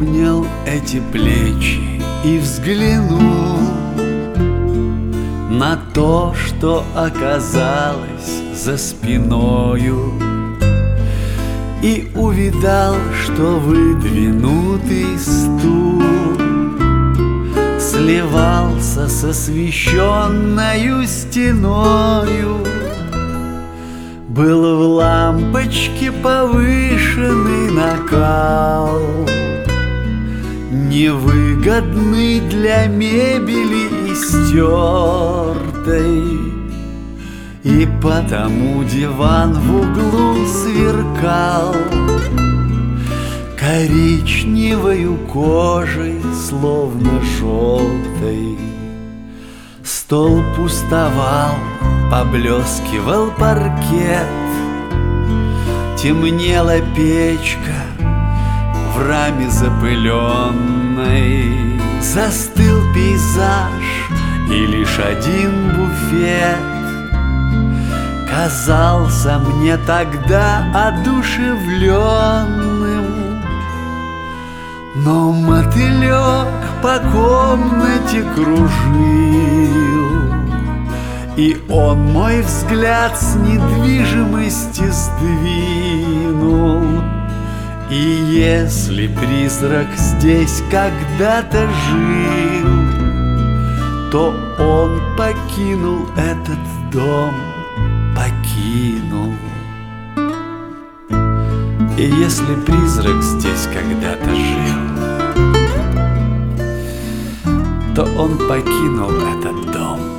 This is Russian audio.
обнял эти плечи и взглянул на то, что оказалось за спиною, и увидал, что выдвинутый стул сливался с освещенною стеною. Был в лампочке повышенный накал, невыгодный для мебели истертой, и потому диван в углу сверкал коричневою кожей, словно желтой. Стол пустовал, поблескивал паркет, темнела печка в раме запыленной. Застыл пейзаж, и лишь один буфет казался мне тогда одушевленным. Но мотылек по комнате кружил, и он мой взгляд с недвижимости сдвинул. И если призрак здесь когда-то жил, то он покинул этот дом, покинул. И если призрак здесь когда-то жил, то он покинул этот дом.